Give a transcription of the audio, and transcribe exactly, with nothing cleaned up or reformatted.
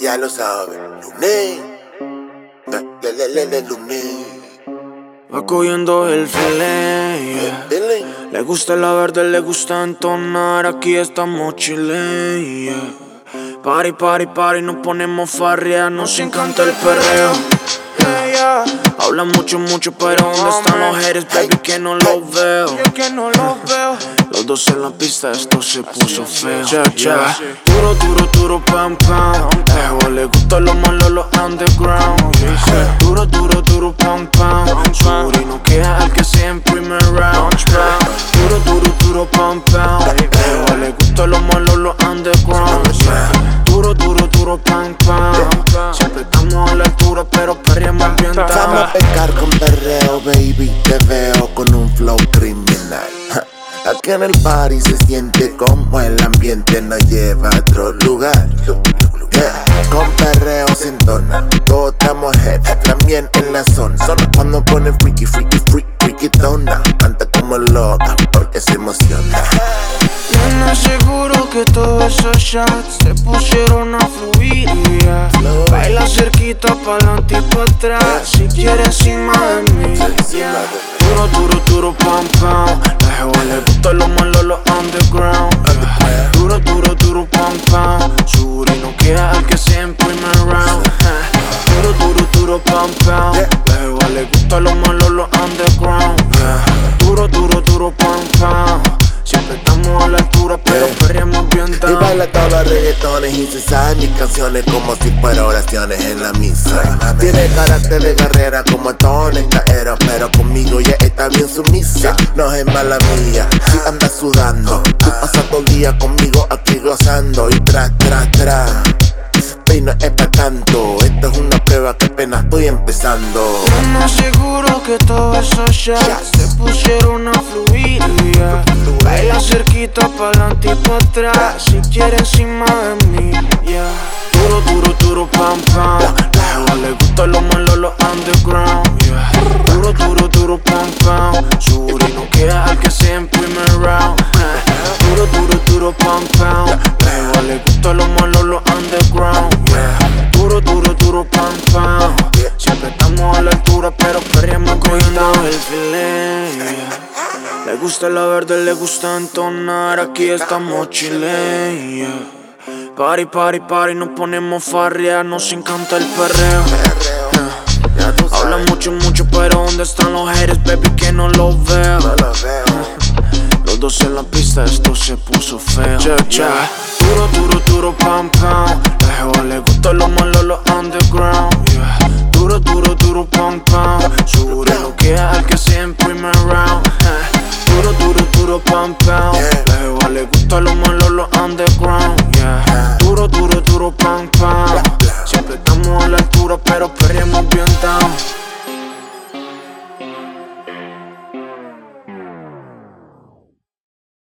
ya lo saben. Luné, le le le le luné. Va cogiendo el filé, yeah. Le gusta la verde, le gusta entonar. Aquí estamos chile, yeah. Party, party, party, nos ponemos farria. Nos encanta el perreo, yeah, yeah. Hablan mucho, mucho, pero ¿dónde están los haters, baby? Que no los veo. Que no los veo. Los dos en la pista, esto se puso feo. Check, check. Duro, duro, duro, pam, pam. Ejo, le gusta lo malo, lo underground. Yeah. Duro, duro, duro, pam, pam. Suri no queda al que sea en primer round. Duro, duro, duro, pam, pam. Ejo, le gusta lo malo, lo underground. Yeah. Duro, duro, duro, pam, pam. Siempre estamos a la altura, pero perreamos bien down. Vamos a pecar con perreo, baby. Te veo con un flow criminal. Aquí en el party se siente como el ambiente nos lleva a otro lugar. Yeah. Con perreo se entona, todos estamos head, también en la zona. Cuando pone freaky, freaky, freaky, freaky tona, canta como loca porque se emociona. Nena, seguro que todos esos shots te pusieron a fluir, yeah. Baila cerquita, pa'lante y pa' atrás, si quieres encima de mí, yeah. Duro, duro, duro, pam, pam. La jeva le gusta lo malo, lo underground, yeah. Duro, duro, duro, pam, pam. Suri no queda al que sea en primer round, yeah. Duro, duro, duro, pam, pam. La jeva le gusta lo malo, lo underground, yeah. Duro, duro, duro, pam, pam. Siempre estamos a la altura, pero perreamos bien down. Y baila todos los reggaetones y se saben mis canciones como si fueran oraciones en la misa. Tiene carácter de guerrera como Tony Caero, pero conmigo ya está bien sumisa. No es mala mía, si anda sudando. Tú pasas todo el día conmigo aquí gozando. Y tras, tras, tras, y no es pa' tanto. Esto es una prueba que apenas estoy empezando. No seguro que todos esos shots te pusieron a fluir, yeah. Baila cerquita, pa'lante y pa' atrás, si quieres encima de mí, yeah. Duro, duro, duro, pam, pam. La jeva le gusta lo malo, lo underground, yeah. Duro, duro, duro, pam, pam. Suri no queda al que sea en primer round, yeah. Duro, duro, duro, pam, pam. La jeva le gusta lo malo, lo underground, yeah. Duro, duro, duro, pam, pam. Siempre estamos a la altura, pero perreamos cogiendo el filé, yeah. Le gusta la verde, le gusta entonar. Aquí estamos chile, yeah. Party, party, party, nos ponemos farria. Nos encanta el perreo, yeah. Hablan mucho, mucho, pero ¿dónde están los haters, baby? Que no los veo, yeah. Los dos en la pista, esto se puso feo, check, check. Duro, duro, duro, pam, pam. La jeva le gusta lo malo, lo underground, yeah. Duro, duro, duro, pam, pam. Suri no queda al que sea en primer round, yeah. Duro, duro, duro, pam, pam. La jeva le gusta lo malo, lo underground, yeah. Duro, duro, duro, pam, pam. Siempre estamos a la altura, pero